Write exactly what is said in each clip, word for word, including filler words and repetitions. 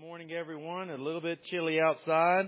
Morning, everyone. A little bit chilly outside.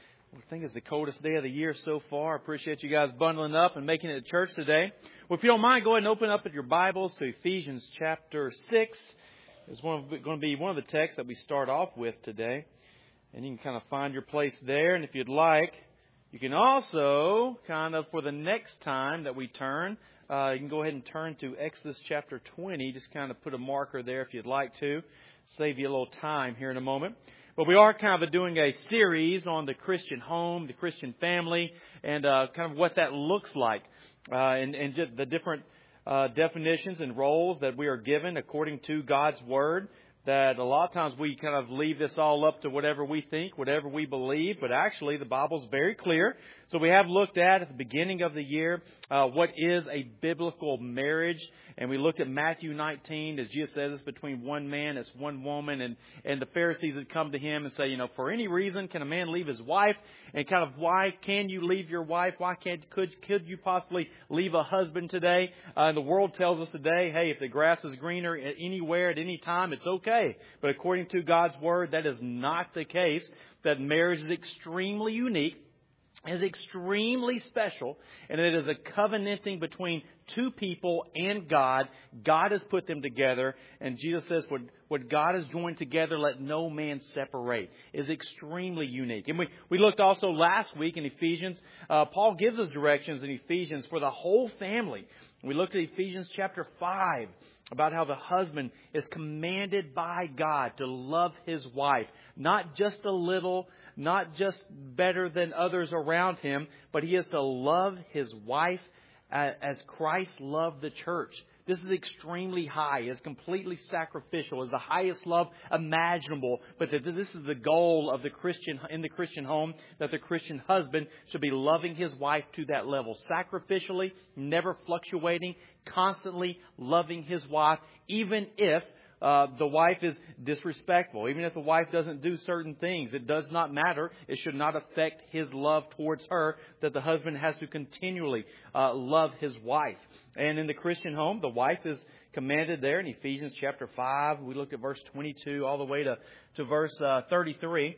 I think it's the coldest day of the year so far. I appreciate you guys bundling up and making it to church today. Well, if you don't mind, go ahead and open up at your Bibles to Ephesians chapter six. It's one of, going to be one of the texts that we start off with today. And you can kind of find your place there. And if you'd like, you can also kind of, for the next time that we turn, uh, you can go ahead and turn to Exodus chapter twenty. Just kind of put a marker there if you'd like to. Save you a little time here in a moment. But we are kind of doing a series on the Christian home, the Christian family, and uh, kind of what that looks like, uh, and, and just the different uh, definitions and roles that we are given according to God's Word. That a lot of times we kind of leave this all up to whatever we think, whatever we believe, but actually the Bible's very clear. So we have looked at at the beginning of the year uh, what is a biblical marriage. And we looked at Matthew nineteen, as Jesus says, it's between one man, it's one woman. And, and the Pharisees would come to him and say, you know, for any reason, can a man leave his wife? And kind of why can you leave your wife? Why can't, could, could you possibly leave a husband today? Uh, and the world tells us today, hey, if the grass is greener anywhere at any time, it's okay. But according to God's Word, that is not the case. That marriage is extremely unique, is extremely special, and it is a covenanting between two people and God. God has put them together, and Jesus says what, what God has joined together, let no man separate. Is extremely unique. And we, we looked also last week in Ephesians. Uh, Paul gives us directions in Ephesians for the whole family. We looked at Ephesians chapter five about how the husband is commanded by God to love his wife, not just a little, not just better than others around him, but he is to love his wife as Christ loved the church. This is extremely high. It's completely sacrificial. It's the highest love imaginable. But this is the goal of the Christian in the Christian home, that the Christian husband should be loving his wife to that level, sacrificially, never fluctuating, constantly loving his wife, even if Uh, the wife is disrespectful. Even if the wife doesn't do certain things, it does not matter. It should not affect his love towards her, that the husband has to continually uh, love his wife. And in the Christian home, the wife is commanded there in Ephesians chapter five. We looked at verse twenty-two all the way to, to verse uh, thirty-three,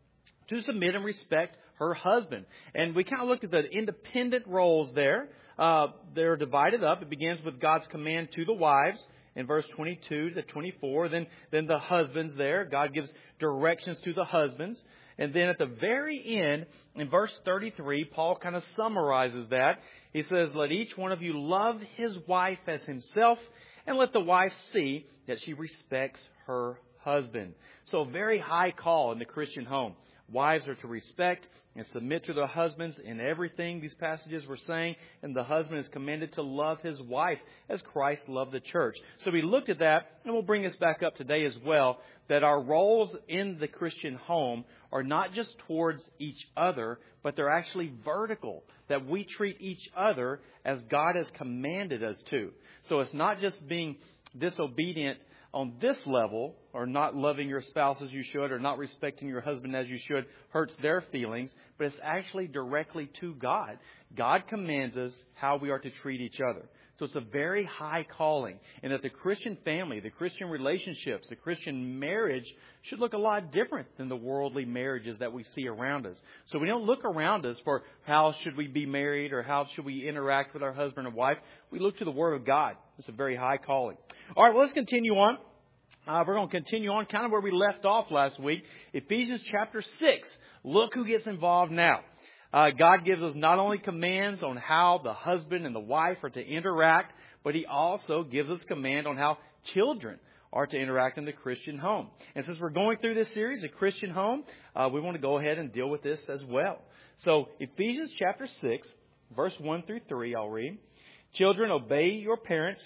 to submit and respect her husband. And we kind of looked at the independent roles there. Uh, they're divided up. It begins with God's command to the wives in verse twenty-two to twenty-four. Then, then the husbands there. God gives directions to the husbands. And then at the very end, in verse thirty-three, Paul kind of summarizes that. He says, let each one of you love his wife as himself, and let the wife see that she respects her husband. So a very high call in the Christian home. Wives are to respect and submit to their husbands in everything these passages were saying. And the husband is commanded to love his wife as Christ loved the church. So we looked at that, and we'll bring this back up today as well, that our roles in the Christian home are not just towards each other, but they're actually vertical, that we treat each other as God has commanded us to. So it's not just being disobedient on this level, or not loving your spouse as you should, or not respecting your husband as you should, hurts their feelings, but it's actually directly to God. God commands us how we are to treat each other. So it's a very high calling. And that the Christian family, the Christian relationships, the Christian marriage should look a lot different than the worldly marriages that we see around us. So we don't look around us for how should we be married or how should we interact with our husband and wife. We look to the Word of God. It's a very high calling. All right, well, let's continue on. Uh, we're going to continue on kind of where we left off last week. Ephesians chapter six. Look who gets involved now. Uh, God gives us not only commands on how the husband and the wife are to interact, but He also gives us command on how children are to interact in the Christian home. And since we're going through this series, the Christian home, uh, we want to go ahead and deal with this as well. So Ephesians chapter six, verse one through three, I'll read. Children, obey your parents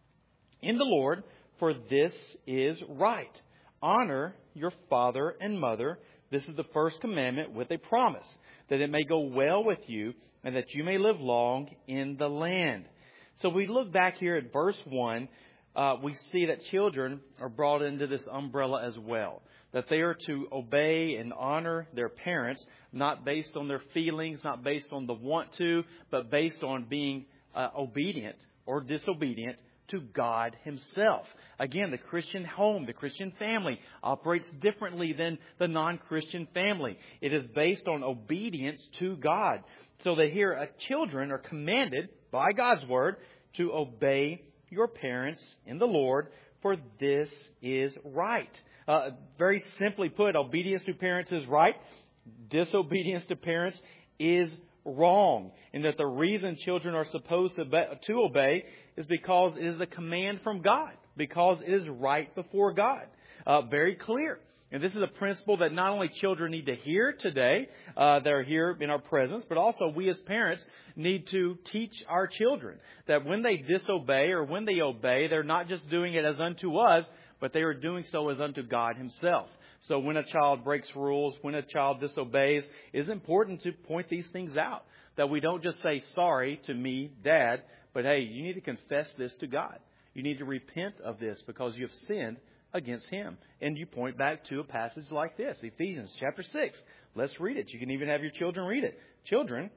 in the Lord, for this is right. Honor your father and mother. This is the first commandment with a promise, that it may go well with you and that you may live long in the land. So we look back here at verse one. Uh, we see that children are brought into this umbrella as well. That they are to obey and honor their parents, not based on their feelings, not based on the want to, but based on being uh, obedient or disobedient to God Himself. Again, the Christian home, the Christian family operates differently than the non-Christian family. It is based on obedience to God. So that here, uh, children are commanded by God's Word to obey your parents in the Lord, for this is right. Uh, very simply put, obedience to parents is right. Disobedience to parents is wrong. And that the reason children are supposed to, be, to obey is because it is a command from God. Because it is right before God. Uh, very clear. And this is a principle that not only children need to hear today, uh, that are here in our presence, but also we as parents need to teach our children that when they disobey or when they obey, they're not just doing it as unto us, but they are doing so as unto God Himself. So when a child breaks rules, when a child disobeys, it is important to point these things out. That we don't just say sorry to me, Dad, but hey, you need to confess this to God. You need to repent of this because you have sinned against Him. And you point back to a passage like this, Ephesians chapter six. Let's read it. You can even have your children read it. Children,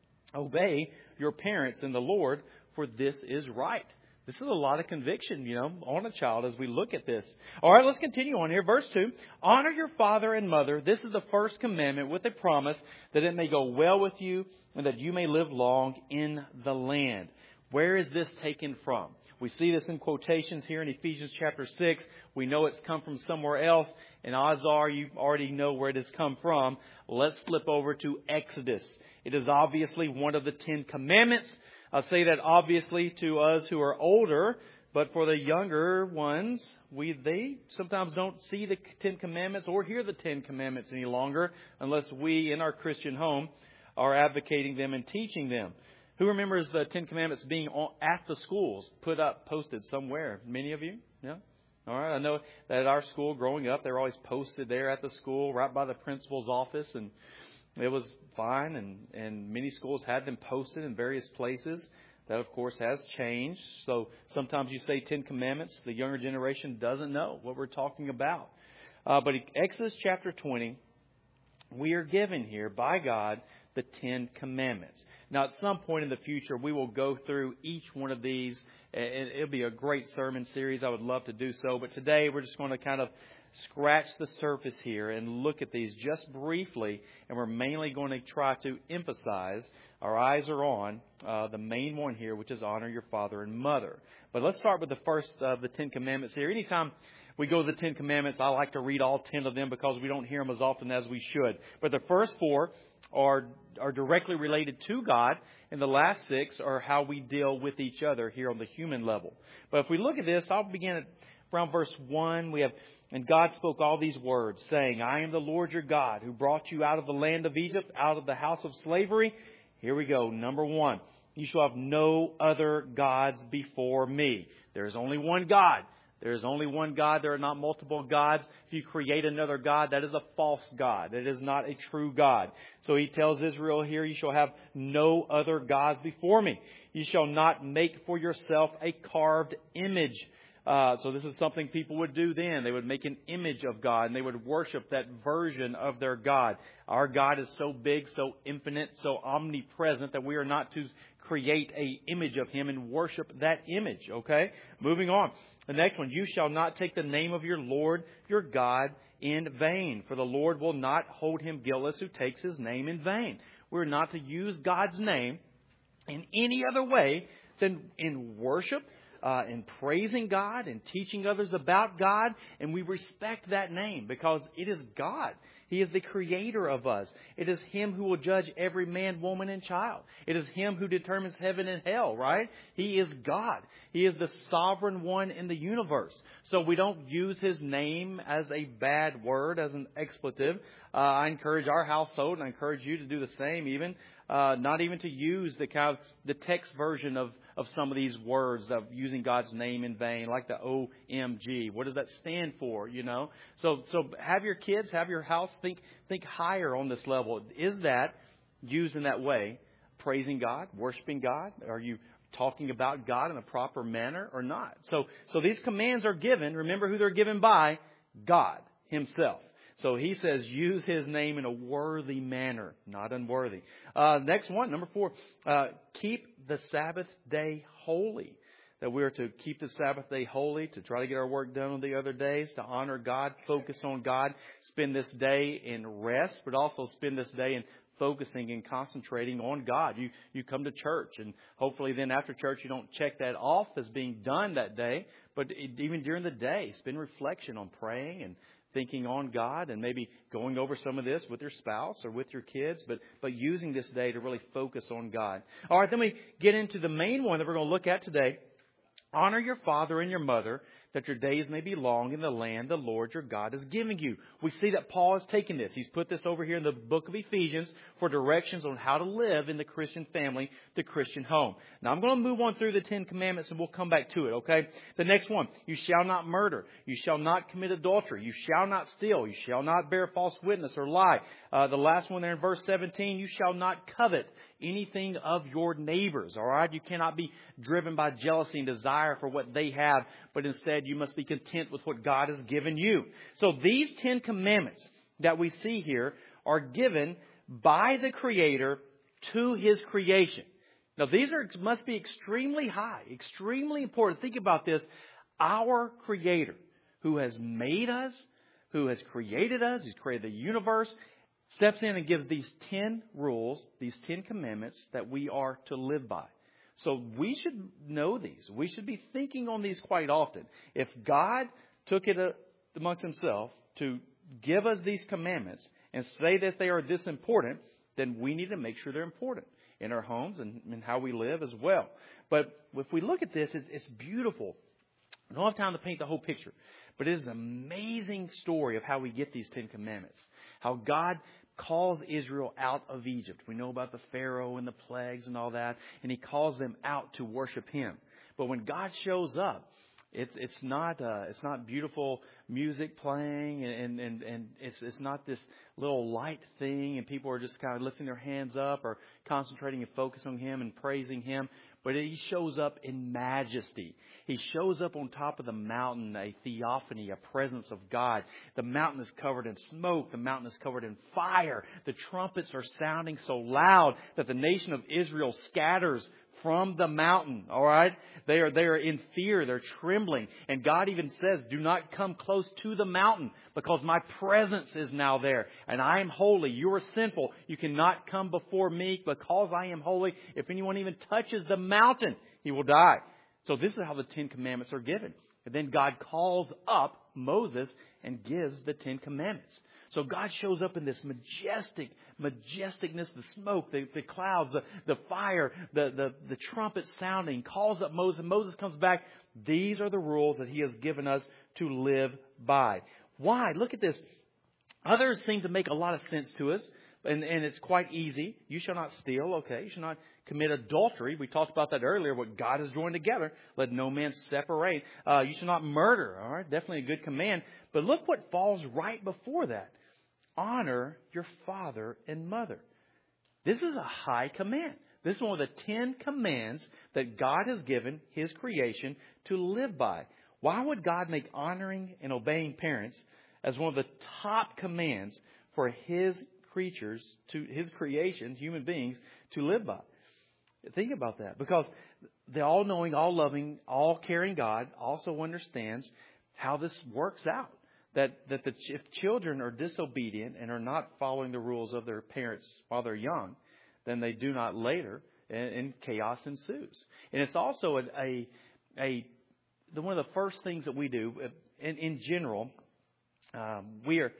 obey your parents in the Lord, for this is right. This is a lot of conviction, you know, on a child as we look at this. All right, let's continue on here. Verse two, honor your father and mother. This is the first commandment with a promise that it may go well with you and that you may live long in the land. Where is this taken from? We see this in quotations here in Ephesians chapter six. We know it's come from somewhere else. And odds are you already know where it has come from. Let's flip over to Exodus. It is obviously one of the Ten Commandments. I'll say that obviously to us who are older. But for the younger ones, we they sometimes don't see the Ten Commandments or hear the Ten Commandments any longer unless we in our Christian home are advocating them and teaching them. Who remembers the Ten Commandments being at the schools, put up, posted somewhere? Many of you? Yeah? All right. I know that at our school growing up, they were always posted there at the school, right by the principal's office. And it was fine. And, and many schools had them posted in various places. That, of course, has changed. So sometimes you say Ten Commandments. The younger generation doesn't know what we're talking about. Uh, but Exodus chapter twenty, we are given here by God the Ten Commandments. Now, at some point in the future, we will go through each one of these. And it'll be a great sermon series. I would love to do so. But today, we're just going to kind of scratch the surface here and look at these just briefly. And we're mainly going to try to emphasize, our eyes are on uh, the main one here, which is honor your father and mother. But let's start with the first of the Ten Commandments here. Anytime we go to the Ten Commandments, I like to read all ten of them because we don't hear them as often as we should. But the first four are are directly related to God, and the last six are how we deal with each other here on the human level. But if we look at this, I'll begin at around verse one. We have, and God spoke all these words, saying, I am the Lord your God, who brought you out of the land of Egypt, out of the house of slavery. Here we go. Number one, you shall have no other gods before me. There is only one God. There is only one God. There are not multiple gods. If you create another God, that is a false God. That is not a true God. So He tells Israel here, you shall have no other gods before me. You shall not make for yourself a carved image. Uh, so this is something people would do then. They would make an image of God and they would worship that version of their God. Our God is so big, so infinite, so omnipresent that we are not to create an image of Him and worship that image. Okay? Moving on. The next one, you shall not take the name of your Lord, your God, in vain. For the Lord will not hold him guiltless who takes His name in vain. We're not to use God's name in any other way than in worship, uh, in praising God, and teaching others about God. And we respect that name because it is God. He is the creator of us. It is Him who will judge every man, woman, and child. It is Him who determines heaven and hell, right? He is God. He is the sovereign one in the universe. So we don't use His name as a bad word, as an expletive. Uh, I encourage our household, and I encourage you to do the same even, uh, not even to use the kind of the text version of of some of these words of using God's name in vain, like the O M G. What does that stand for, you know? So so have your kids, have your house think think higher on this level. Is that used in that way, praising God, worshiping God? Are you talking about God in a proper manner or not? So so these commands are given. Remember who they're given by? God Himself. So He says, use His name in a worthy manner, not unworthy. Uh, next one, number four, uh, keep the Sabbath day holy. that we are to keep the Sabbath day holy, to try to get our work done on the other days, to honor God, focus on God, spend this day in rest, but also spend this day in focusing and concentrating on God. You you come to church, and hopefully then after church you don't check that off as being done that day, but even during the day, spend reflection on praying and thinking on God, and maybe going over some of this with your spouse or with your kids, but but using this day to really focus on God. All right, then we get into the main one that we're going to look at today. Honor your father and your mother, that your days may be long in the land the Lord your God is giving you. We see that Paul has taken this. He's put this over here in the book of Ephesians for directions on how to live in the Christian family, the Christian home. Now, I'm going to move on through the Ten Commandments and we'll come back to it, okay? The next one, you shall not murder. You shall not commit adultery. You shall not steal. You shall not bear false witness or lie. Uh, the last one there in verse seventeen, you shall not covet anything of your neighbors, all right? You cannot be driven by jealousy and desire for what they have, but instead you must be content with what God has given you. So these Ten Commandments that we see here are given by the Creator to His creation. Now these are must be extremely high, extremely important. Think about this. Our Creator, who has made us, who has created us, who's created the universe, steps in and gives these ten rules, these ten commandments that we are to live by. So we should know these. We should be thinking on these quite often. If God took it amongst Himself to give us these commandments and say that they are this important, then we need to make sure they're important in our homes and in how we live as well. But if we look at this, it's, it's beautiful. I don't have time to paint the whole picture, but it is an amazing story of how we get these Ten Commandments. How God calls Israel out of Egypt. We know about the Pharaoh and the plagues and all that, and He calls them out to worship Him. But when God shows up, it's it's not uh, it's not beautiful music playing, and and and it's it's not this little light thing, and people are just kind of lifting their hands up or concentrating and focusing on Him and praising Him. But He shows up in majesty. He shows up on top of the mountain, a theophany, a presence of God. The mountain is covered in smoke. The mountain is covered in fire. The trumpets are sounding so loud that the nation of Israel scatters from the mountain. All right? They are, they are in fear. They're trembling. And God even says, do not come close to the mountain because my presence is now there. And I am holy. You are sinful. You cannot come before me because I am holy. If anyone even touches the mountain, he will die. So this is how the Ten Commandments are given. And then God calls up Moses and gives the Ten Commandments. So God shows up in this majestic, majesticness, the smoke, the, the clouds, the, the fire, the, the, the trumpet sounding, calls up Moses. Moses comes back. These are the rules that He has given us to live by. Why? Look at this. Others seem to make a lot of sense to us. And, and it's quite easy. You shall not steal. Okay. You shall not commit adultery. We talked about that earlier. What God has joined together, let no man separate. Uh, you shall not murder. All right. Definitely a good command. But look what falls right before that. Honor your father and mother. This is a high command. This is one of the ten commands that God has given His creation to live by. Why would God make honoring and obeying parents as one of the top commands for His creatures, to His creation, human beings, to live by? Think about that. Because the all-knowing, all-loving, all-caring God also understands how this works out. That, that the, if children are disobedient and are not following the rules of their parents while they're young, then they do not later, and, and chaos ensues. And it's also a, a, a the, one of the first things that we do in, in general. Um, we are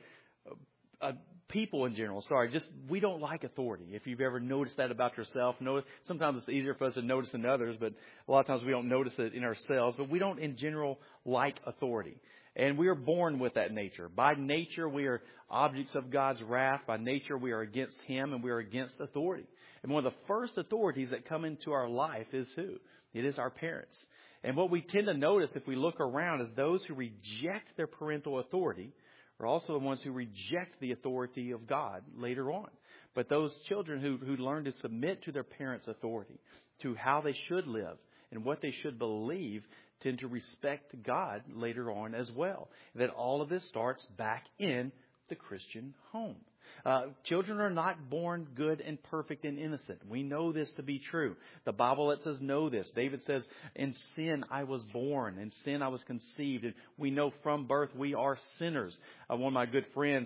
uh, people in general. Sorry, just we don't like authority. If you've ever noticed that about yourself, notice, sometimes it's easier for us to notice in others, but a lot of times we don't notice it in ourselves. But we don't, in general, like authority. And we are born with that nature. By nature, we are objects of God's wrath. By nature, we are against Him and we are against authority. And one of the first authorities that come into our life is who? It is our parents. And what we tend to notice if we look around is those who reject their parental authority are also the ones who reject the authority of God later on. But those children who, who learn to submit to their parents' authority, to how they should live and what they should believe, tend to respect God later on as well. That all of this starts back in the Christian home. Uh, children are not born good and perfect and innocent. We know this to be true. The Bible lets us know this. David says, in sin I was born, in sin I was conceived. And we know from birth we are sinners. Uh, one of my good friends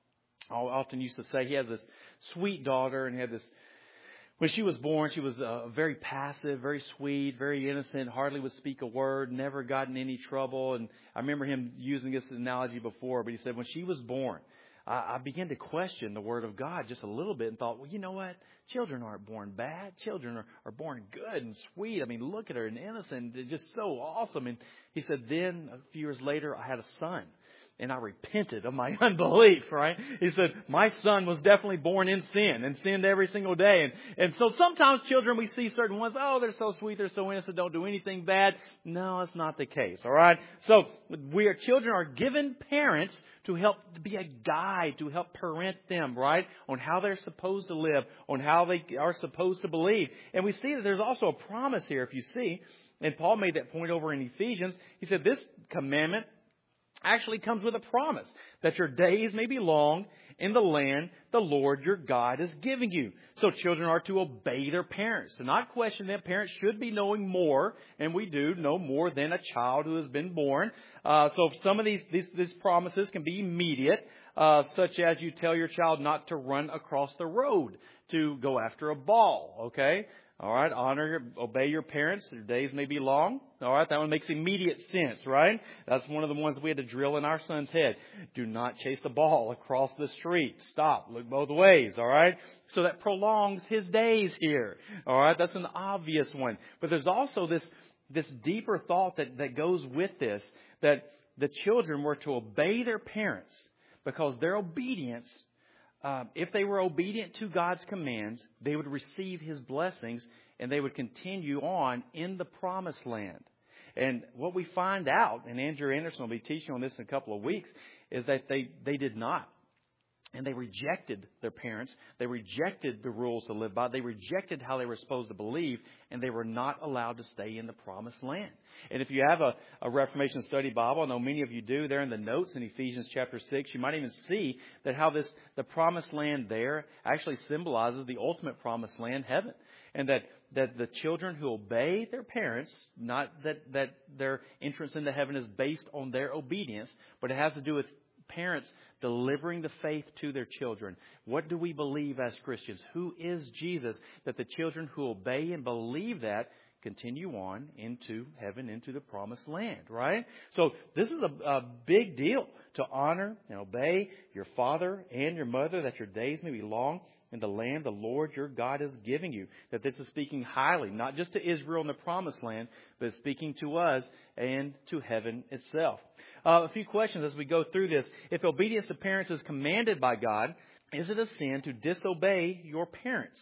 often used to say he has this sweet daughter, and he had this, when she was born, she was uh, very passive, very sweet, very innocent, hardly would speak a word, never got in any trouble. And I remember him using this analogy before, but he said when she was born, I, I began to question the Word of God just a little bit and thought, well, you know what? Children aren't born bad. Children are, are born good and sweet. I mean, look at her and innocent, just so awesome. And he said, then a few years later, I had a son. And I repented of my unbelief, right? He said, my son was definitely born in sin and sinned every single day. And, and so sometimes children, we see certain ones, oh, they're so sweet, they're so innocent, don't do anything bad. No, that's not the case, all right? So we are, children are given parents to help to be a guide, to help parent them, right? On how they're supposed to live, on how they are supposed to believe. And we see that there's also a promise here, if you see. And Paul made that point over in Ephesians. He said, this commandment actually comes with a promise that your days may be long in the land the Lord your God is giving you. So children are to obey their parents. To not question them. Parents should be knowing more, and we do know more than a child who has been born. Uh, so some of these, these, these promises can be immediate, uh, such as you tell your child not to run across the road to go after a ball, okay? All right, honor, obey your parents. Their days may be long. All right, that one makes immediate sense, right? That's one of the ones we had to drill in our son's head. Do not chase the ball across the street. Stop. Look both ways, all right? So that prolongs his days here. All right, that's an obvious one. But there's also this, this deeper thought that, that goes with this, that the children were to obey their parents because their obedience, Um, if they were obedient to God's commands, they would receive His blessings and they would continue on in the promised land. And what we find out, and Andrew Anderson will be teaching on this in a couple of weeks, is that they, they did not. And they rejected their parents. They rejected the rules to live by. They rejected how they were supposed to believe. And they were not allowed to stay in the promised land. And if you have a, a Reformation Study Bible, I know many of you do, there in the notes in Ephesians chapter six, you might even see that how this the promised land there actually symbolizes the ultimate promised land, heaven. And that, that the children who obey their parents, not that, that their entrance into heaven is based on their obedience, but it has to do with parents delivering the faith to their children. What do we believe as Christians? Who is Jesus? That the children who obey and believe that continue on into heaven, into the promised land, right? So this is a, a big deal to honor and obey your father and your mother, that your days may be long in the land the Lord your God is giving you. That this is speaking highly, not just to Israel in the promised land, but speaking to us and to heaven itself. Uh, a few questions as we go through this. If obedience to parents is commanded by God, is it a sin to disobey your parents?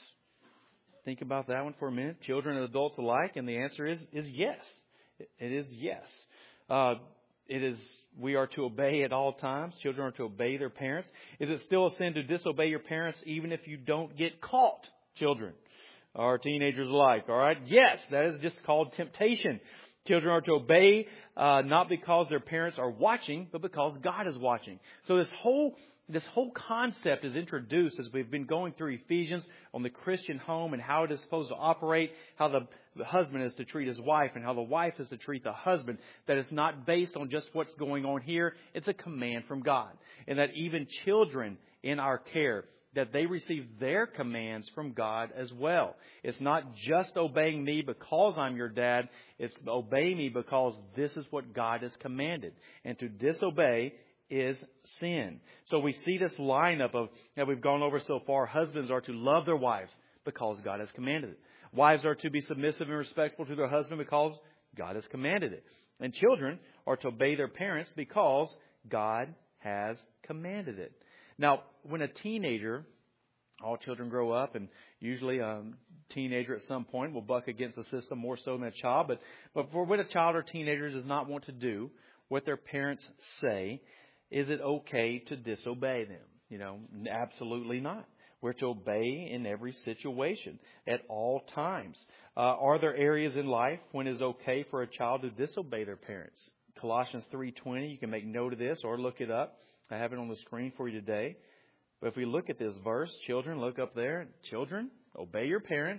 Think about that one for a minute. Children and adults alike, and the answer is, is yes. It is yes. Uh, it is. We are to obey at all times. Children are to obey their parents. Is it still a sin to disobey your parents even if you don't get caught, children or teenagers alike? All right. Yes, that is just called temptation. Children are to obey uh, not because their parents are watching, but because God is watching. So this whole this whole concept is introduced as we've been going through Ephesians on the Christian home and how it is supposed to operate, how the, the husband is to treat his wife and how the wife is to treat the husband. That it's not based on just what's going on here. It's a command from God. And that even children in our care, that they receive their commands from God as well. It's not just obeying me because I'm your dad. It's obey me because this is what God has commanded. And to disobey is sin. So we see this lineup of that we've gone over so far. Husbands are to love their wives because God has commanded it. Wives are to be submissive and respectful to their husband because God has commanded it. And children are to obey their parents because God has commanded it. Now, when a teenager, all children grow up, and usually a teenager at some point will buck against the system more so than a child. But, but for when a child or teenager does not want to do what their parents say, is it okay to disobey them? You know, absolutely not. We're to obey in every situation at all times. Uh, are there areas in life when it's okay for a child to disobey their parents? Colossians three twenty, you can make note of this or look it up. I have it on the screen for you today. But if we look at this verse, children, look up there. Children, obey your parents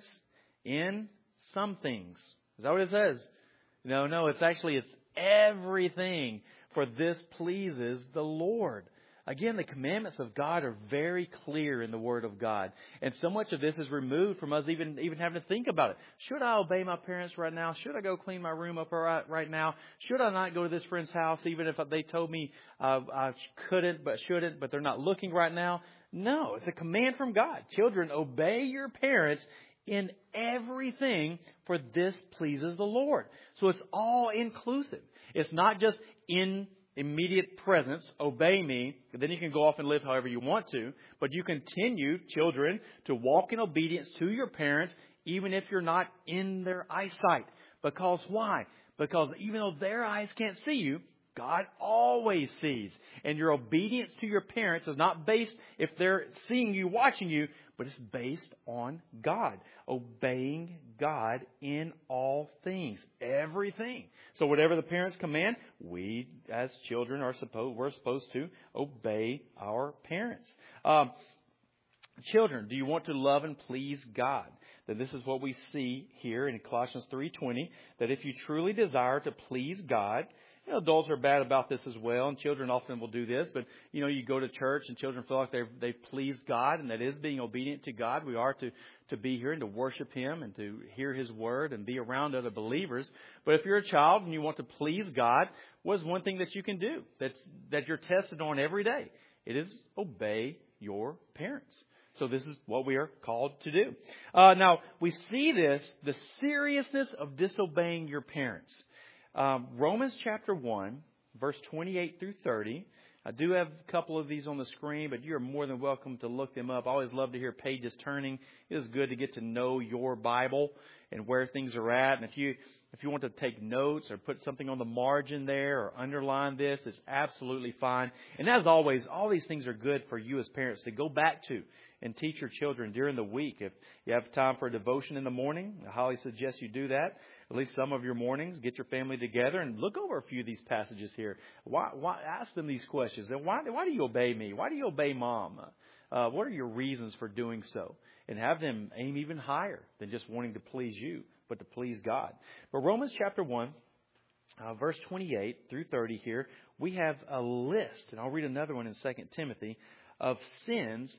in some things. Is that what it says? No, no, it's actually, it's everything. For this pleases the Lord. Again, the commandments of God are very clear in the Word of God. And so much of this is removed from us even, even having to think about it. Should I obey my parents right now? Should I go clean my room up right, right now? Should I not go to this friend's house even if they told me uh, I couldn't but shouldn't, but they're not looking right now? No, it's a command from God. Children, obey your parents in everything, for this pleases the Lord. So it's all inclusive. It's not just in immediate presence, obey me, then you can go off and live however you want to. But you continue, children, to walk in obedience to your parents, even if you're not in their eyesight. Because why? Because even though their eyes can't see you, God always sees. And your obedience to your parents is not based if they're seeing you, watching you, but it's based on God. Obeying God in all things. Everything. So whatever the parents command, we as children are supposed, we're supposed to obey our parents. Um, children, do you want to love and please God? Then this is what we see here in Colossians three twenty, that if you truly desire to please God, you know, adults are bad about this as well, and children often will do this. But, you know, you go to church and children feel like they've, they've pleased God, and that is being obedient to God. We are to, to be here and to worship Him and to hear His Word and be around other believers. But if you're a child and you want to please God, what is one thing that you can do that's, that you're tested on every day? It is obey your parents. So this is what we are called to do. Uh, now, we see this, the seriousness of disobeying your parents. Um, Romans chapter one, verse twenty-eight through thirty. I do have a couple of these on the screen, but you're more than welcome to look them up. I always love to hear pages turning. It is good to get to know your Bible and where things are at. And if you if you want to take notes or put something on the margin there or underline this, it's absolutely fine. And as always, all these things are good for you as parents to go back to and teach your children during the week. If you have time for a devotion in the morning, I highly suggest you do that. At least some of your mornings, get your family together and look over a few of these passages here. Why, why ask them these questions? And why, why do you obey me? Why do you obey Mom? Uh, what are your reasons for doing so? And have them aim even higher than just wanting to please you, but to please God. But Romans chapter one, uh, verse twenty-eight through thirty here, we have a list, and I'll read another one in Second Timothy, of sins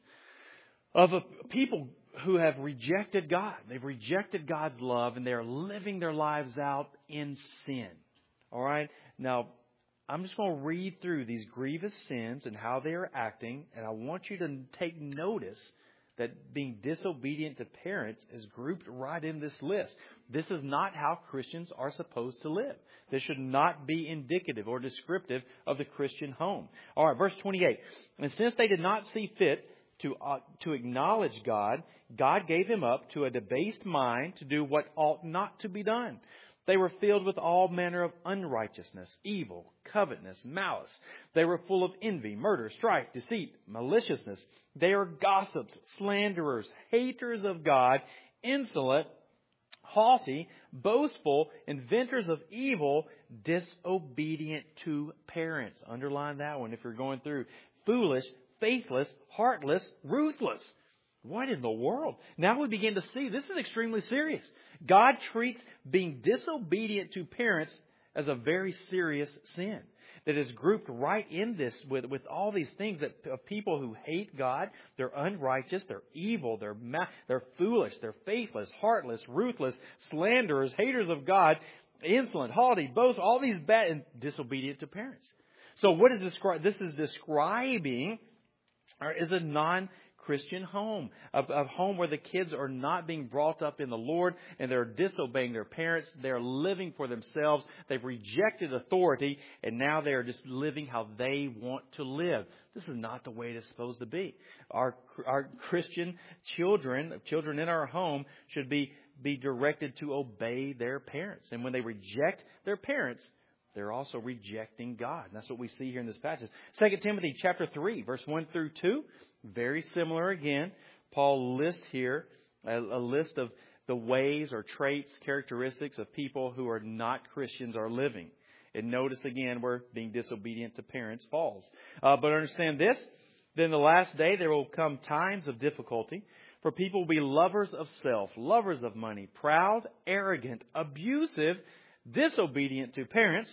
of a people who have rejected God. They've rejected God's love, and they're living their lives out in sin. All right? Now, I'm just going to read through these grievous sins and how they are acting, and I want you to take notice that being disobedient to parents is grouped right in this list. This is not how Christians are supposed to live. This should not be indicative or descriptive of the Christian home. All right, verse twenty-eight. And since they did not see fit to uh, to acknowledge God, God gave him up to a debased mind to do what ought not to be done. They were filled with all manner of unrighteousness, evil, covetousness, malice. They were full of envy, murder, strife, deceit, maliciousness. They are gossips, slanderers, haters of God, insolent, haughty, boastful, inventors of evil, disobedient to parents. Underline that one if you're going through. Foolish, faithless, heartless, ruthless. What in the world? Now we begin to see this is extremely serious. God treats being disobedient to parents as a very serious sin that is grouped right in this with, with all these things that of people who hate God. They're unrighteous, they're evil, they're ma- they're foolish, they're faithless, heartless, ruthless, slanderers, haters of God, insolent, haughty, boast, all these bad and disobedient to parents. So what is described? This is describing or is a non-Christian home, a, a home where the kids are not being brought up in the Lord and they're disobeying their parents. They're living for themselves. They've rejected authority and now they're just living how they want to live. This is not the way it's supposed to be. Our our Christian children, children in our home should be, be directed to obey their parents. And when they reject their parents, they're also rejecting God. And that's what we see here in this passage. Second Timothy chapter three, verse one through two. Very similar again. Paul lists here a, a list of the ways or traits, characteristics of people who are not Christians are living. And notice again where being disobedient to parents falls. Uh, but understand this, then the last day there will come times of difficulty, for people will be lovers of self, lovers of money, proud, arrogant, abusive, disobedient to parents,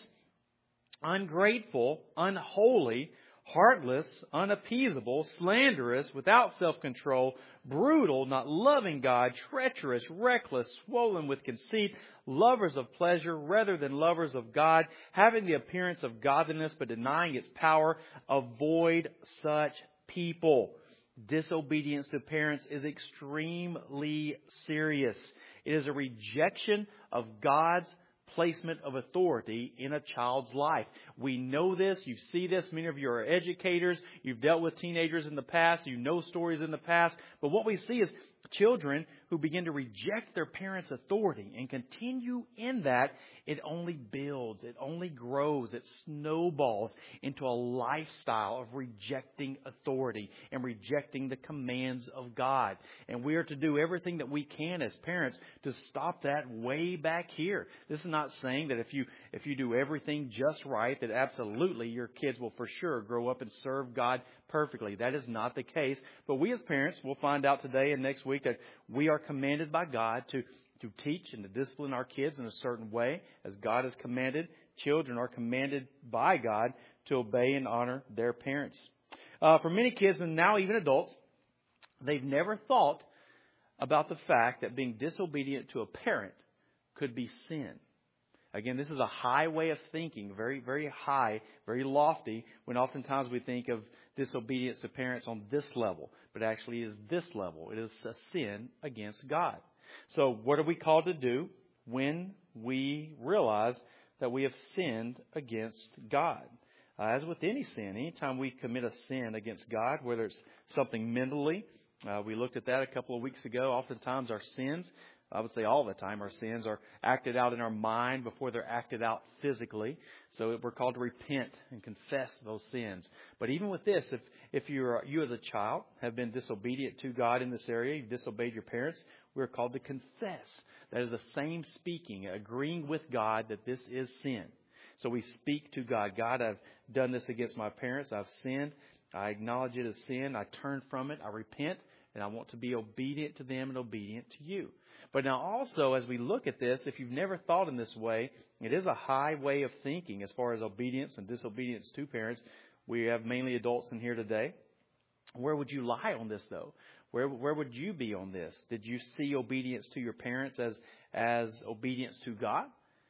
ungrateful, unholy, heartless, unappeasable, slanderous, without self-control, brutal, not loving God, treacherous, reckless, swollen with conceit, lovers of pleasure rather than lovers of God, having the appearance of godliness but denying its power. Avoid such people. Disobedience to parents is extremely serious. It is a rejection of God's placement of authority in a child's life. We know this. You see this. Many of you are educators. You've dealt with teenagers in the past. You know stories in the past. But what we see is children who begin to reject their parents' authority and continue in that. It only builds. It only grows. It snowballs into a lifestyle of rejecting authority and rejecting the commands of God. And we are to do everything that we can as parents to stop that way back here. This is not saying that if you if you do everything just right, that absolutely your kids will for sure grow up and serve God perfectly. That is not the case. But we as parents will find out today and next week that we are commanded by God to to teach and to discipline our kids in a certain way, as God has commanded. Children are commanded by God to obey and honor their parents. Uh, for many kids, and now even adults, they've never thought about the fact that being disobedient to a parent could be sin. Again, this is a high way of thinking, very, very high, very lofty, when oftentimes we think of disobedience to parents on this level. But actually it is this level. It is a sin against God. So what are we called to do when we realize that we have sinned against God? Uh, as with any sin, anytime we commit a sin against God, whether it's something mentally, uh, we looked at that a couple of weeks ago. Oftentimes our sins, I would say all the time, our sins are acted out in our mind before they're acted out physically. So we're called to repent and confess those sins. But even with this, if if you're, you as a child have been disobedient to God in this area, you've disobeyed your parents, we're called to confess. That is the same speaking, agreeing with God that this is sin. So we speak to God. God, I've done this against my parents. I've sinned. I acknowledge it as sin. I turn from it. I repent. And I want to be obedient to them and obedient to you. But now also, as we look at this, if you've never thought in this way, it is a high way of thinking as far as obedience and disobedience to parents. We have mainly adults in here today. Where would you lie on this, though? Where where would you be on this? Did you see obedience to your parents as as obedience to God?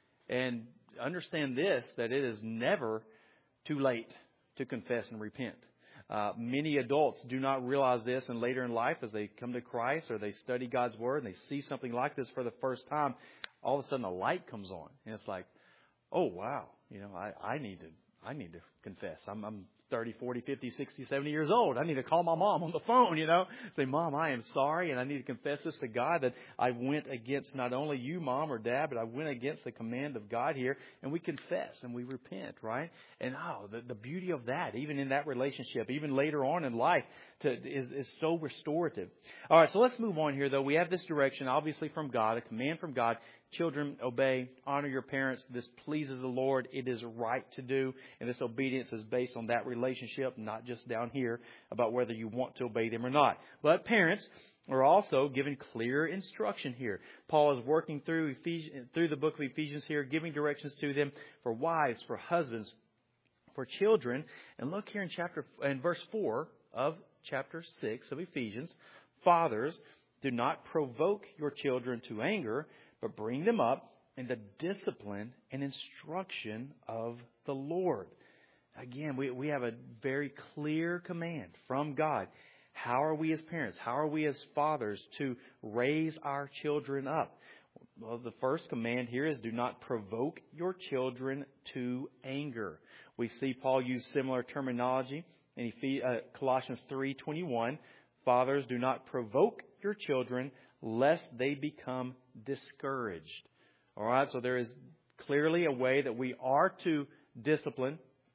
And understand this, that it is never too late to confess and repent. Uh, many adults do not realize this, and later in life, as they come to Christ or they study God's Word and they see something like this for the first time, all of a sudden a light comes on, and it's like, oh wow, you know, I, I need to I need to confess. I'm, I'm thirty, forty, fifty, sixty, seventy years old. I need to call my mom on the phone, you know, say, Mom, I am sorry, and I need to confess this to God that I went against not only you, Mom or Dad, but I went against the command of God here, and we confess and we repent, right? And oh, the, the beauty of that, even in that relationship, even later on in life, to, is, is so restorative. All right, so let's move on here, though. We have this direction, obviously from God, a command from God. Children, obey, honor your parents. This pleases the Lord. It is right to do. And this obedience is based on that relationship, not just down here about whether you want to obey them or not. But parents are also given clear instruction here. Paul is working through Ephesians, through the book of Ephesians here, giving directions to them for wives, for husbands, for children. And look here in chapter in verse four of chapter six of Ephesians. Fathers, do not provoke your children to anger, but bring them up in the discipline and instruction of the Lord. Again, we, we have a very clear command from God. How are we as parents? How are we as fathers to raise our children up? Well, the first command here is do not provoke your children to anger. We see Paul use similar terminology in Colossians three twenty-one. Fathers, do not provoke your children lest they become discouraged. All right, so there is clearly a way that we are to discipline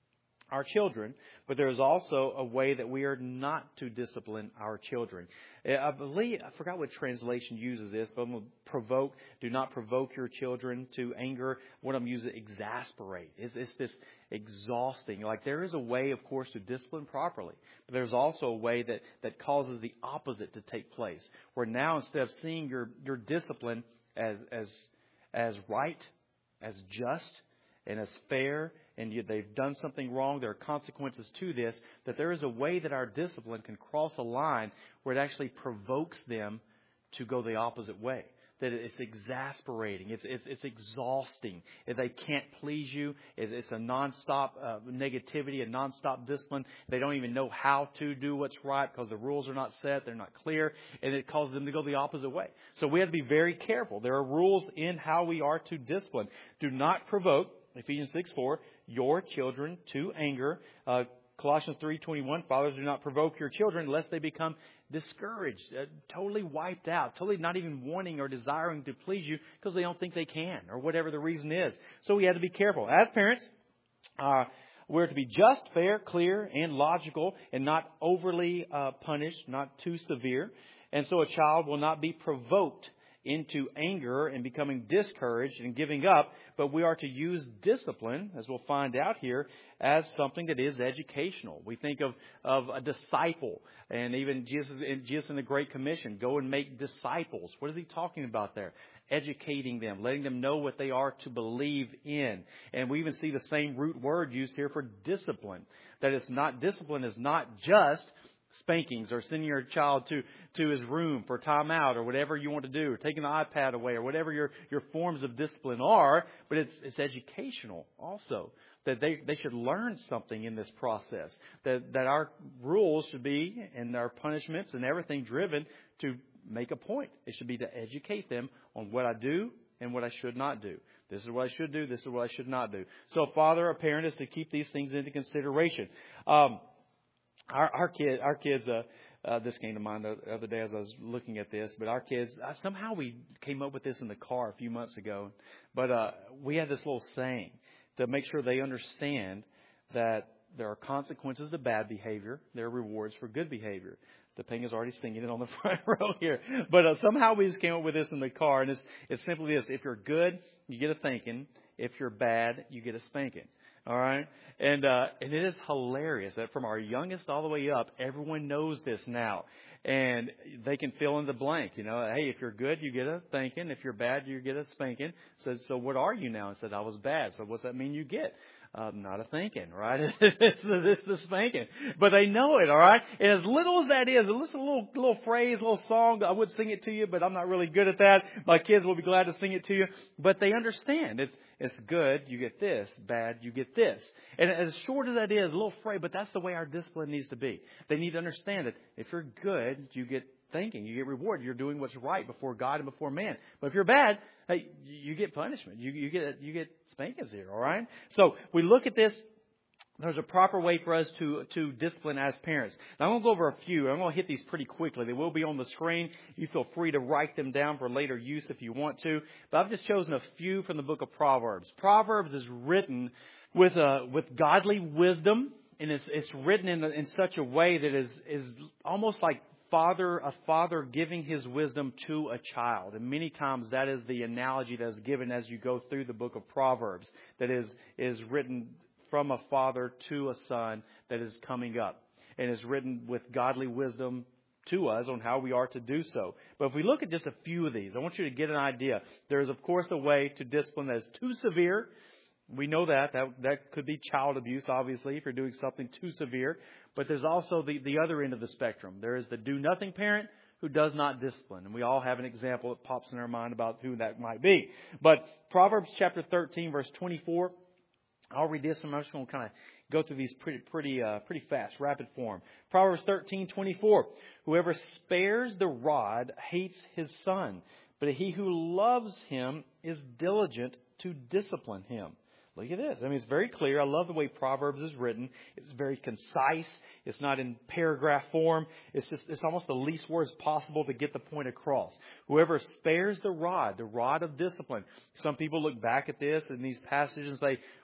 our children, but there is also a way that we are not to discipline our children. I believe, I forgot what translation uses this, but I'm going to provoke, do not provoke your children to anger. What I'm using, exasperate. It's, it's this exhausting. Like there is a way, of course, to discipline properly, but there's also a way that, that causes the opposite to take place. Where now instead of seeing your, your discipline as, as, as right, as just, and as fair, and you, they've done something wrong, there are consequences to this, that there is a way that our discipline can cross a line where it actually provokes them to go the opposite way. That it's exasperating, it's it's, it's exhausting. If they can't please you, it's a nonstop uh, negativity, a nonstop discipline. They don't even know how to do what's right because the rules are not set, they're not clear, and it causes them to go the opposite way. So we have to be very careful. There are rules in how we are to discipline. Do not provoke, Ephesians six four, your children to anger. Uh, Colossians three twenty-one, fathers, do not provoke your children lest they become discouraged, uh, totally wiped out, totally not even wanting or desiring to please you because they don't think they can or whatever the reason is. So we have to be careful. As parents, uh, we're to be just, fair, clear, and logical and not overly uh, punished, not too severe. And so a child will not be provoked into anger and becoming discouraged and giving up, but we are to use discipline, as we'll find out here, as something that is educational. We think of, of a disciple, and even Jesus, Jesus in the Great Commission, go and make disciples. What is he talking about there? Educating them, letting them know what they are to believe in. And we even see the same root word used here for discipline. That it's not, discipline is not just spankings or sending your child to, to his room for time out or whatever you want to do, or taking the iPad away or whatever your, your forms of discipline are, but it's, it's educational also. That they, they should learn something in this process. That, that our rules should be, and our punishments and everything, driven to make a point. It should be to educate them on what I do and what I should not do. This is what I should do. This is what I should not do. So a father, a parent is to keep these things into consideration. Um, Our, our kid, our kids, uh, uh, this came to mind the other day as I was looking at this, but our kids, uh, somehow we came up with this in the car a few months ago. But, uh, we had this little saying to make sure they understand that there are consequences to bad behavior. There are rewards for good behavior. Topanga's already singing it on the front row here. But, uh, somehow we just came up with this in the car, and it's, it's simply this. If you're good, you get a thanking. If you're bad, you get a spanking. All right. And, uh, and it is hilarious that from our youngest all the way up, everyone knows this now. And they can fill in the blank, you know, hey, if you're good, you get a thanking. If you're bad, you get a spanking. So, so what are you now? I said, I was bad. So what's that mean you get? Uh, not a thanking, right? it's, the, it's the spanking. But they know it, all right? And as little as that is, a little, little phrase, a little song, I would sing it to you, but I'm not really good at that. My kids will be glad to sing it to you. But they understand. It's it's good, you get this. Bad, you get this. And as short as that is, a little phrase, but that's the way our discipline needs to be. They need to understand that if you're good, you get thanking, you get reward. You're doing what's right before God and before man. But if you're bad, hey, you get punishment. You, you get you get spankings here, all right? So we look at this. There's a proper way for us to, to discipline as parents. Now, I'm going to go over a few. I'm going to hit these pretty quickly. They will be on the screen. You feel free to write them down for later use if you want to. But I've just chosen a few from the book of Proverbs. Proverbs is written with uh, with godly wisdom, and it's it's written in in such a way that is is almost like father a father giving his wisdom to a child. And many times that is the analogy that is given as you go through the book of Proverbs. That is is written from a father to a son that is coming up, and is written with godly wisdom to us on how we are to do so. But if we look at just a few of these, I want you to get an idea. There is, of course, a way to discipline that is too severe. We know that. That, that could be child abuse, obviously, if you're doing something too severe. But there's also the, the other end of the spectrum. There is the do-nothing parent who does not discipline. And we all have an example that pops in our mind about who that might be. But Proverbs chapter thirteen, verse twenty-four, I'll read this, and I'm just going to kind of go through these pretty, pretty, uh, pretty fast, rapid form. Proverbs thirteen twenty-four. Whoever spares the rod hates his son, but he who loves him is diligent to discipline him. Look at this. I mean, it's very clear. I love the way Proverbs is written. It's very concise. It's not in paragraph form. It's just, it's almost the least words possible to get the point across. Whoever spares the rod, the rod of discipline. Some people look back at this in these passages and say,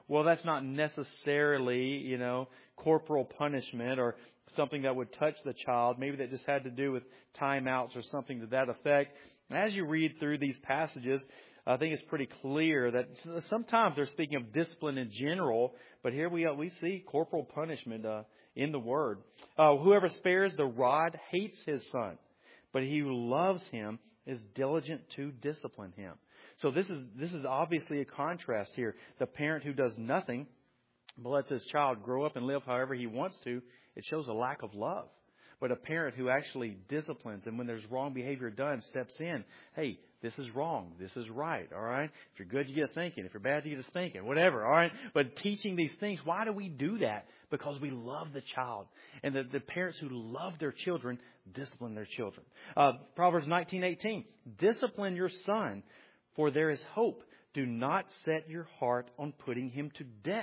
well, that's not necessarily, you know, corporal punishment or something that would touch the child. Maybe that just had to do with timeouts or something to that effect. As you read through these passages, I think it's pretty clear that sometimes they're speaking of discipline in general, but here we we see corporal punishment uh, in the Word. Uh, whoever spares the rod hates his son, but he who loves him is diligent to discipline him. So this is this is obviously a contrast here. The parent who does nothing but lets his child grow up and live however he wants to, it shows a lack of love. But a parent who actually disciplines, and when there's wrong behavior done, steps in. Hey, this is wrong. This is right. All right. If you're good, you get a thinking. If you're bad, you get a spanking. Whatever. All right. But teaching these things, why do we do that? Because we love the child. And the, the parents who love their children discipline their children. Uh, Proverbs nineteen eighteen. Discipline your son, for there is hope. Do not set your heart on putting him to death.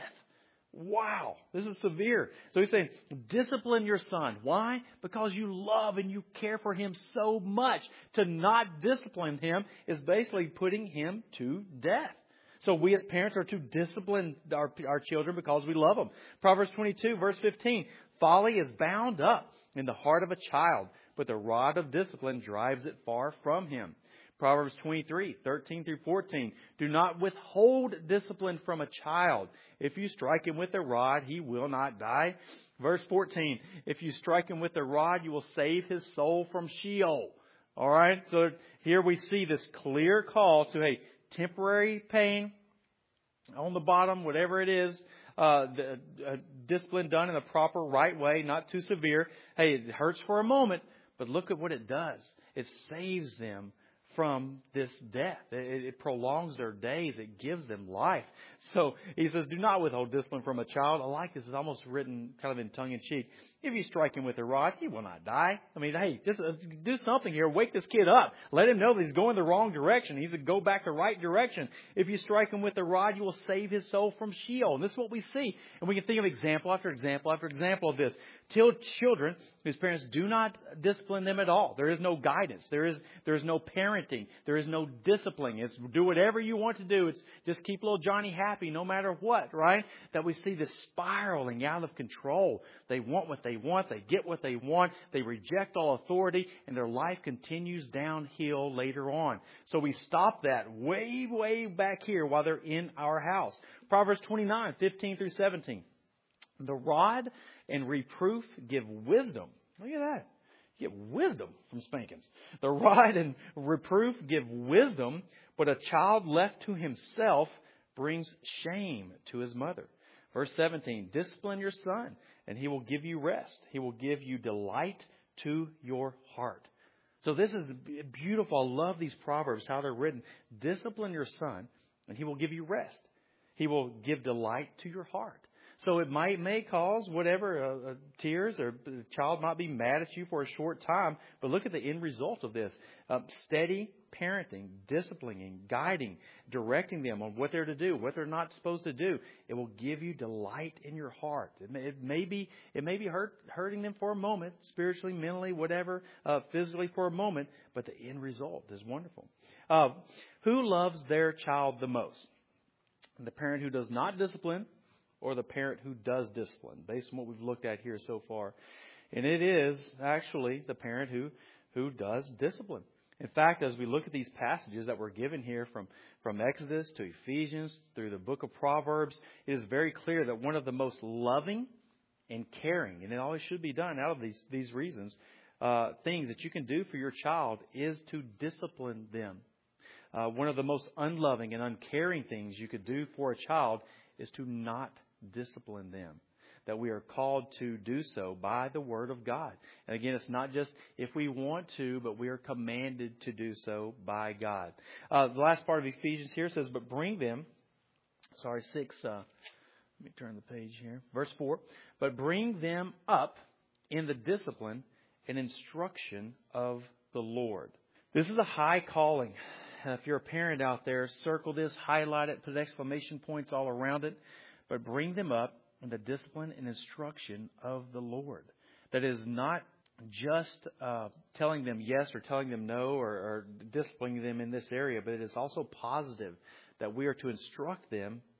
Wow, this is severe. So he's saying, discipline your son. Why? Because you love and you care for him so much. To not discipline him is basically putting him to death. So we as parents are to discipline our, our children because we love them. Proverbs twenty-two, verse fifteen. Folly is bound up in the heart of a child, but the rod of discipline drives it far from him. Proverbs twenty-three, thirteen through fourteen. Do not withhold discipline from a child. If you strike him with a rod, he will not die. Verse fourteen. If you strike him with a rod, you will save his soul from Sheol. All right. So here we see this clear call to, hey, temporary pain on the bottom, whatever it is, uh, the, uh, discipline done in the proper right way, not too severe. Hey, it hurts for a moment, but look at what it does. It saves them from this death. It, it prolongs their days. It gives them life. So he says, do not withhold discipline from a child. I like this. It's almost written kind of in tongue-in-cheek. If you strike him with a rod, he will not die. I mean, hey, just uh, do something here. Wake this kid up. Let him know that he's going the wrong direction. He's to go back the right direction. If you strike him with a rod, you will save his soul from Sheol. And this is what we see. And we can think of example after example after example of this. Till children whose parents do not discipline them at all. There is no guidance. There is there is no parenting. There is no disciplining. It's do whatever you want to do. It's just keep little Johnny happy no matter what, right? That we see this spiraling out of control. They want what they want. They get what they want. They reject all authority, and their life continues downhill later on. So we stop that way, way back here while they're in our house. Proverbs twenty-nine, fifteen through seventeen. The rod and reproof give wisdom. Look at that. You get wisdom from spankings. The rod and reproof give wisdom, but a child left to himself brings shame to his mother. Verse seventeen, discipline your son, and he will give you rest. He will give you delight to your heart. So this is beautiful. I love these proverbs, how they're written. Discipline your son, and he will give you rest. He will give delight to your heart. So it might may cause whatever, uh, uh, tears, or the child might be mad at you for a short time. But look at the end result of this. Uh, steady parenting, disciplining, guiding, directing them on what they're to do, what they're not supposed to do. It will give you delight in your heart. It may, it may be, it may be hurt, hurting them for a moment, spiritually, mentally, whatever, uh, physically for a moment. But the end result is wonderful. Uh, who loves their child the most? The parent who does not discipline, or the parent who does discipline, based on what we've looked at here so far. And it is actually the parent who, who does discipline. In fact, as we look at these passages that were given here from, from Exodus to Ephesians through the book of Proverbs, it is very clear that one of the most loving and caring, and it always should be done out of these, these reasons, uh, things that you can do for your child is to discipline them. Uh, one of the most unloving and uncaring things you could do for a child is to not discipline them. That we are called to do so by the Word of God. And again, it's not just if we want to, but we are commanded to do so by God. Uh, the last part of Ephesians here says, but bring them, sorry, six, uh, let me turn the page here. Verse four, but bring them up in the discipline and instruction of the Lord. This is a high calling. Uh, if you're a parent out there, circle this, highlight it, put exclamation points all around it. But bring them up in the discipline and instruction of the Lord. That is not just uh, telling them yes or telling them no, or, or disciplining them in this area, but it is also positive that we are to instruct them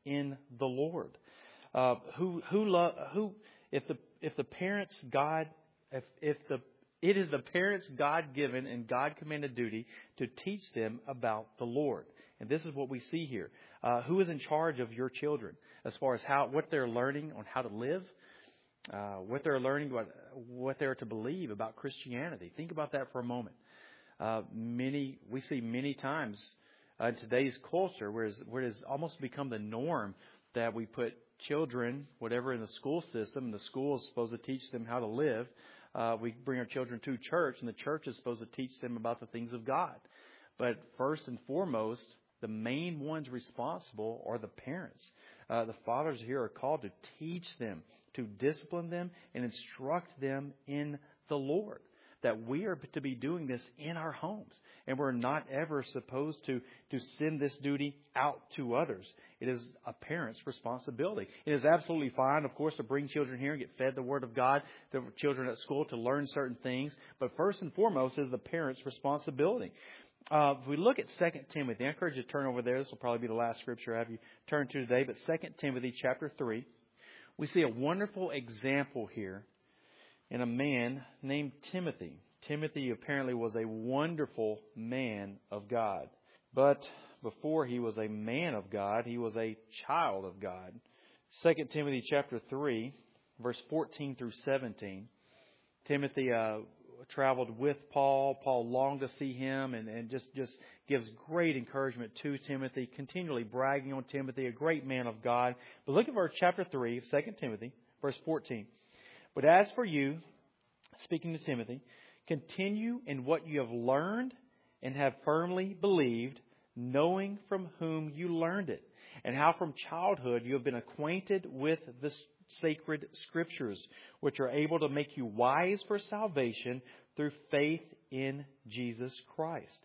in the Lord. Uh, who who lo- who if the if the parents God if if the it is the parents' God-given and God-commanded duty to teach them about the Lord. And this is what we see here. Uh, who is in charge of your children as far as how what they're learning on how to live, uh, what they're learning, what what they're to believe about Christianity? Think about that for a moment. Uh, many we see many times uh, in today's culture where it's, where it has almost become the norm that we put children, whatever, in the school system. The school is supposed to teach them how to live. Uh, we bring our children to church, and the church is supposed to teach them about the things of God. But first and foremost, the main ones responsible are the parents. Uh, the fathers here are called to teach them, to discipline them, and instruct them in the Lord. That we are to be doing this in our homes. And we're not ever supposed to, to send this duty out to others. It is a parent's responsibility. It is absolutely fine, of course, to bring children here and get fed the Word of God, the children at school to learn certain things. But first and foremost is the parent's responsibility. Uh, if we look at Second Timothy, I encourage you to turn over there. This will probably be the last scripture I have you turn to today. But Second Timothy chapter three, we see a wonderful example here in a man named Timothy. Timothy apparently was a wonderful man of God. But before he was a man of God, he was a child of God. Second Timothy chapter three, verse fourteen through seventeen. Timothy uh, traveled with Paul. Paul longed to see him and, and just, just gives great encouragement to Timothy, continually bragging on Timothy, a great man of God. But look at verse chapter three of Second Timothy, verse fourteen. But as for you, speaking to Timothy, continue in what you have learned and have firmly believed, knowing from whom you learned it, and how from childhood you have been acquainted with the sacred Scriptures, which are able to make you wise for salvation through faith in Jesus Christ.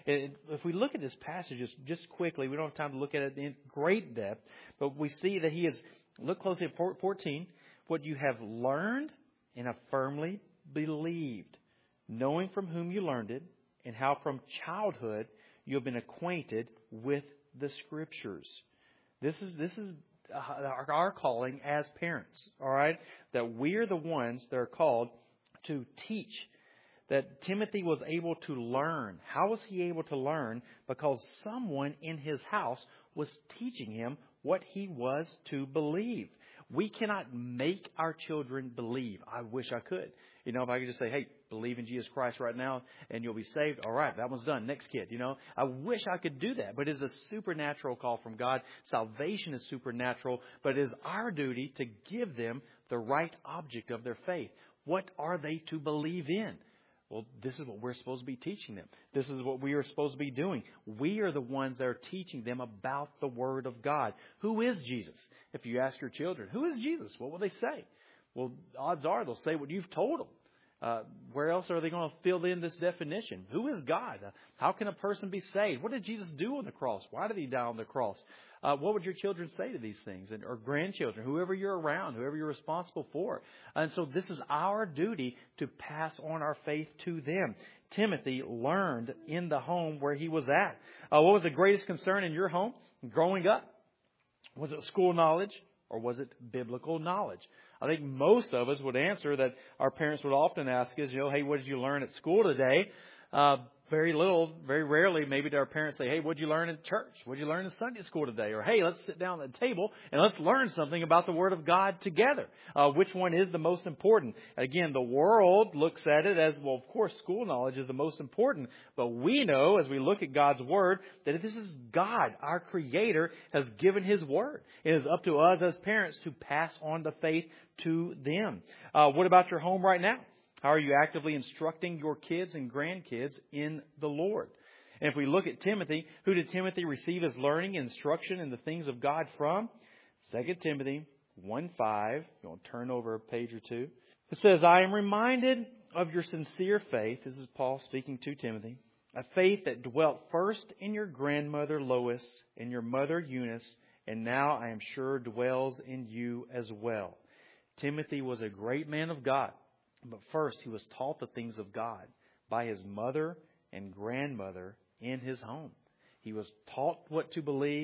If we look at this passage just quickly, we don't have time to look at it in great depth, but we see that he is, look closely at fourteen, what you have learned and have firmly believed, knowing from whom you learned it, and how from childhood you have been acquainted with the Scriptures. This is this is our, our calling as parents, all right? That we are the ones that are called to teach. That Timothy was able to learn. How was he able to learn? Because someone in his house was teaching him what he was to believe. We cannot make our children believe. I wish I could. You know, if I could just say, hey, believe in Jesus Christ right now and you'll be saved. All right, that one's done. Next kid, you know. I wish I could do that. But it is a supernatural call from God. Salvation is supernatural. But it is our duty to give them the right object of their faith. What are they to believe in? Well, this is what we're supposed to be teaching them. This is what we are supposed to be doing. We are the ones that are teaching them about the Word of God. Who is Jesus? If you ask your children, who is Jesus? What will they say? Well, odds are they'll say what you've told them. Uh, where else are they going to fill in this definition? Who is God? Uh, how can a person be saved? What did Jesus do on the cross? Why did he die on the cross? Uh, what would your children say to these things? And, or grandchildren, whoever you're around, whoever you're responsible for. And so this is our duty to pass on our faith to them. Timothy learned in the home where he was at. Uh, what was the greatest concern in your home growing up? Was it school knowledge or was it biblical knowledge? I think most of us would answer that our parents would often ask us, you know, hey, what did you learn at school today? Uh, very little, very rarely, maybe to our parents say, hey, what did you learn in church? What did you learn in Sunday school today? Or, hey, let's sit down at the table and let's learn something about the Word of God together. Uh, which one is the most important? Again, the world looks at it as, well, of course, school knowledge is the most important. But we know, as we look at God's Word, that if this is God, our Creator, has given His Word. It is up to us as parents to pass on the faith to them. Uh, what about your home right now? How are you actively instructing your kids and grandkids in the Lord? And if we look at Timothy, who did Timothy receive his learning and instruction in the things of God from? Second Timothy one five. You want to turn over a page or two. It says, I am reminded of your sincere faith. This is Paul speaking to Timothy. A faith that dwelt first in your grandmother Lois and your mother Eunice, and now I am sure dwells in you as well. Timothy was a great man of God. But first, he was taught the things of God by his mother and grandmother in his home. He was taught what to believe,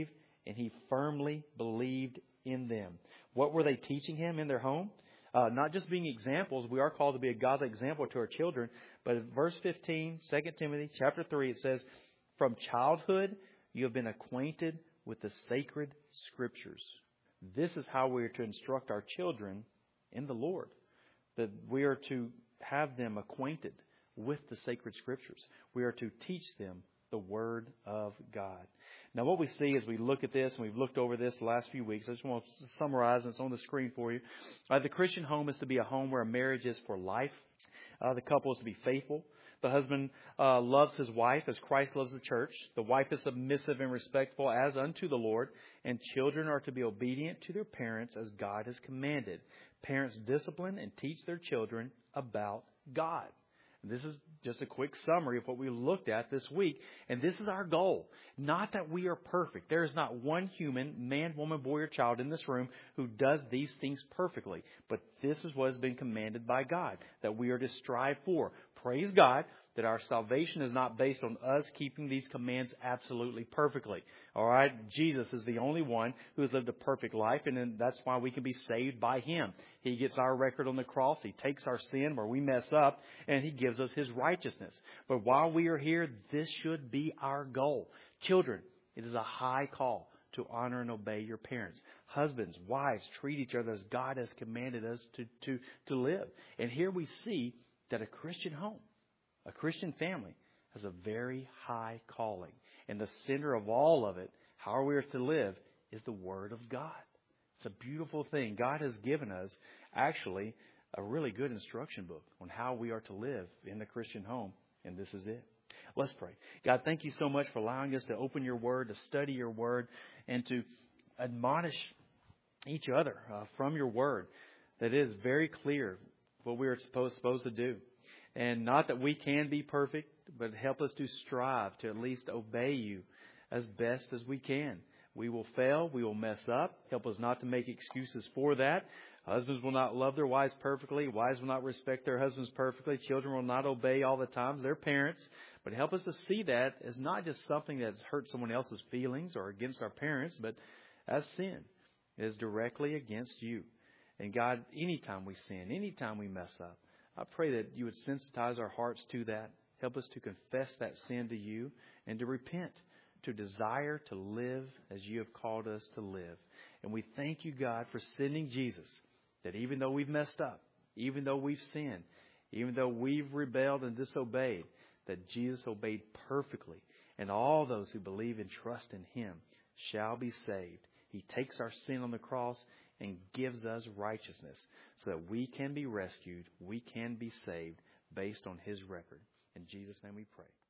and he firmly believed in them. What were they teaching him in their home? Uh, not just being examples. We are called to be a godly example to our children. But in verse fifteen, Second Timothy chapter three, it says, from childhood you have been acquainted with the sacred Scriptures. This is how we are to instruct our children in the Lord. That we are to have them acquainted with the sacred Scriptures. We are to teach them the Word of God. Now what we see as we look at this, and we've looked over this the last few weeks, I just want to summarize, and it's on the screen for you. Uh, the Christian home is to be a home where a marriage is for life. Uh, the couple is to be faithful. The husband uh, loves his wife as Christ loves the church. The wife is submissive and respectful as unto the Lord. And children are to be obedient to their parents as God has commanded. Parents discipline and teach their children about God. This is just a quick summary of what we looked at this week. And this is our goal. Not that we are perfect. There is not one human, man, woman, boy, or child in this room who does these things perfectly. But this is what has been commanded by God, that we are to strive for. Praise God that our salvation is not based on us keeping these commands absolutely perfectly. All right? Jesus is the only one who has lived a perfect life, and then that's why we can be saved by Him. He gets our record on the cross. He takes our sin where we mess up, and He gives us His righteousness. But while we are here, this should be our goal. Children, it is a high call to honor and obey your parents. Husbands, wives, treat each other as God has commanded us to, to, to live. And here we see that a Christian home, a Christian family, has a very high calling. And the center of all of it, how we are to live, is the Word of God. It's a beautiful thing. God has given us, actually, a really good instruction book on how we are to live in the Christian home. And this is it. Let's pray. God, thank you so much for allowing us to open your Word, to study your Word, and to admonish each other uh, from your Word. That is very clear what we are supposed, supposed to do. And not that we can be perfect, but help us to strive to at least obey you as best as we can. We will fail. We will mess up. Help us not to make excuses for that. Husbands will not love their wives perfectly. Wives will not respect their husbands perfectly. Children will not obey all the time their parents. But help us to see that as not just something that's hurt someone else's feelings or against our parents, but as sin. It is directly against you. And God, anytime we sin, anytime we mess up, I pray that you would sensitize our hearts to that. Help us to confess that sin to you and to repent, to desire to live as you have called us to live. And we thank you, God, for sending Jesus, that even though we've messed up, even though we've sinned, even though we've rebelled and disobeyed, that Jesus obeyed perfectly. And all those who believe and trust in Him shall be saved. He takes our sin on the cross and gives us righteousness so that we can be rescued, we can be saved based on His record. In Jesus' name we pray.